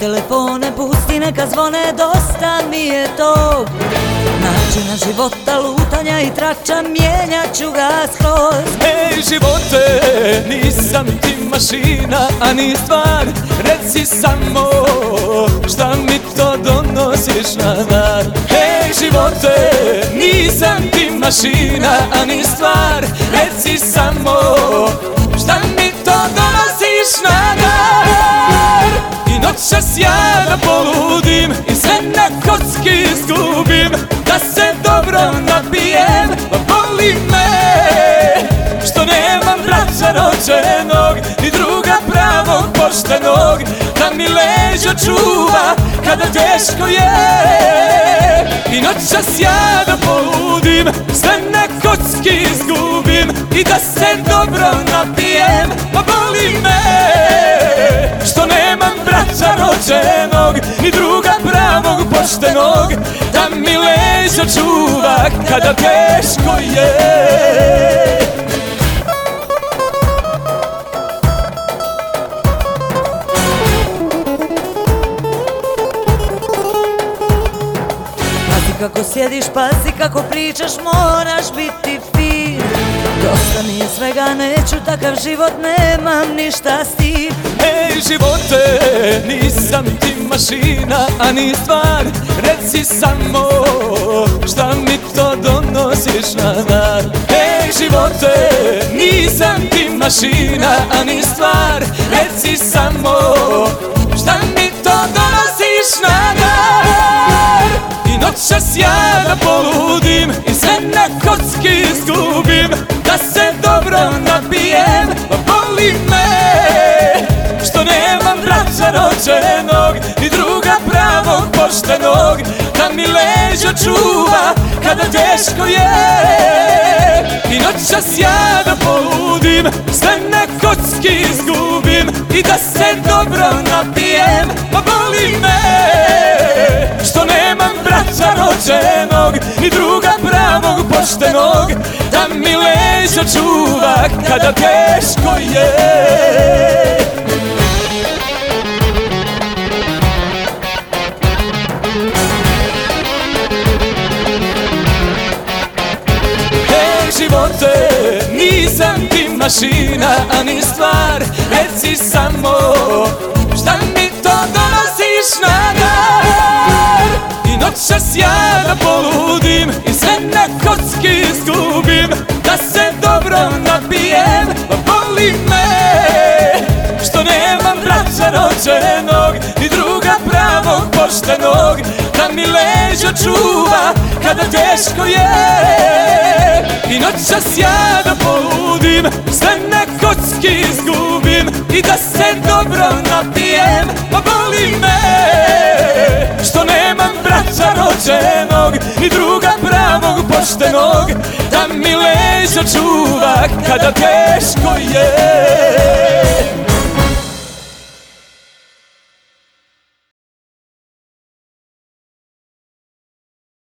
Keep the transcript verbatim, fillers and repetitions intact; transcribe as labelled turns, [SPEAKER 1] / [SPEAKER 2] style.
[SPEAKER 1] telefone pusti neka zvone, dosta mi je tog načina života, lutanja i trača, mijenjat ću ga skroz.
[SPEAKER 2] Ej živote, nisam ti mašina, a ni stvar, reci samo šta mi to donosiš na dar. Ej živote, nisam ti mašina, a ni stvar, reci samo šta mi to donosiš na dar. I noćas ja da poludim i sve na kocki izgubim, da se dobro napijem, pa boli me što nemam brata rođenog, ni druga pravog poštenog, da mi leđa čuva kada teško je. I noćas ja da poludim, sve na kocki izgubim i da se dobro napijem, pa boli me što nemam brata rođenog, ni druga pravog poštenog, da mi leđa čuva kada teško je.
[SPEAKER 1] Kako sjediš, pazi kako pričaš, moraš biti fin. Dosta mi je svega, neću takav život, nemam ništa s tim.
[SPEAKER 2] Ej živote, nisam ti mašina, a ni stvar, reci samo šta mi to donosiš na dar. Ej živote, nisam ti mašina, a ni stvar, reci samo šta mi to donosiš na dar. I noćas ja da poludim i sve na kocki izgubim, da se dobro napijem, pa boli me što nemam brata rođenog, ni druga pravog poštenog, da mi leđa čuva kada teško je. I noćas ja da poludim, sve na kocki izgubim i da se dobro napijem, pa boli me što nemam brata rođenog, ni druga pravog poštenog, da mi leđa čuva kada teško je. Ej živote, nisam ti mašina, a ni stvar, reci samo šta mi to donosiš na dar. I noćas ja da poludim i sve na kocki izgubim, da se dobro napijem, pa boli me što nemam brata rođenog, ni druga pravog poštenog, da mi leđa čuva kada teško je. I noćas ja da poludim, sve na kocki izgubim i da se dobro napijem, pa boli me što nemam brata rođenog, ni druga pravog poštenog, da mi leđa čuva kada teško je.